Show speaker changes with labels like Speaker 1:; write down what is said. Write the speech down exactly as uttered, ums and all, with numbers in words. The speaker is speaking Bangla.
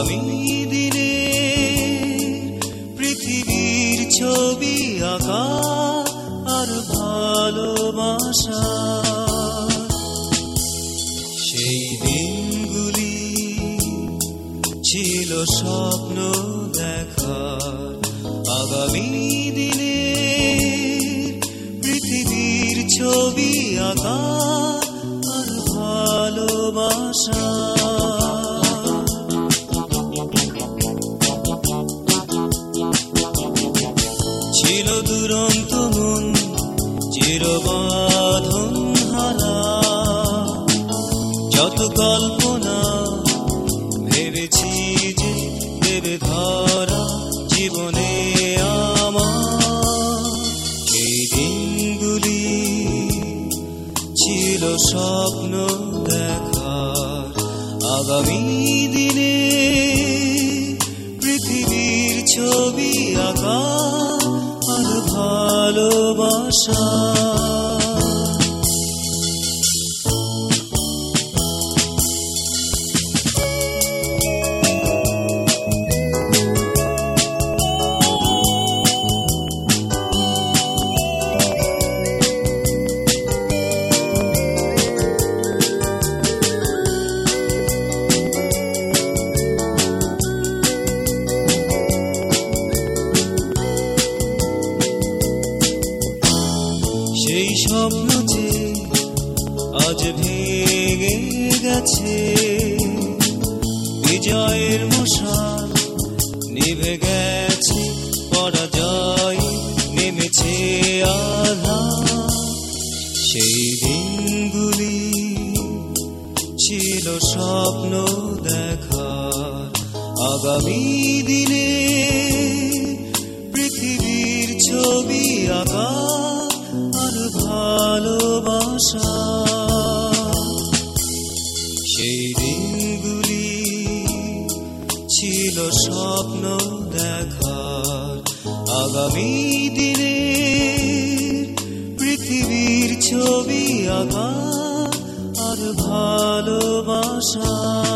Speaker 1: আগামী দিনে পৃথিবীর ছবি আঁকা আর ভালোবাসা সেই দিনগুলি ছিল স্বপ্ন দেখার আগামী দিনে পৃথিবীর ছবি আঁকা আর ভালোবাসা ছিল দুরন্ত মন চিরবাঁধন হারা যত কল্পনা ভেবেছি যে দেবে ধরা জীবনে আমার সেই দিনগুলি ছিল স্বপ্ন দেখার আগামী দিনে পৃথিবীর ছবি আঁকা আর ভালোবাসা সেই স্বপ্ন যে আজ ভেঙে গেছে বিজয়ের মশাল নিভে গেছে পরাজয় নেমেছে আধার সেই দিনগুলি ছিল স্বপ্ন দেখার আগামী দিনে পৃথিবীর ছবি আঁকা আর ভালোবাসা সেই দিনগুলি ছিল স্বপ্ন দেখার আগামী দিনে পৃথিবীর ছবি আঁকা আর ভালোবাসা।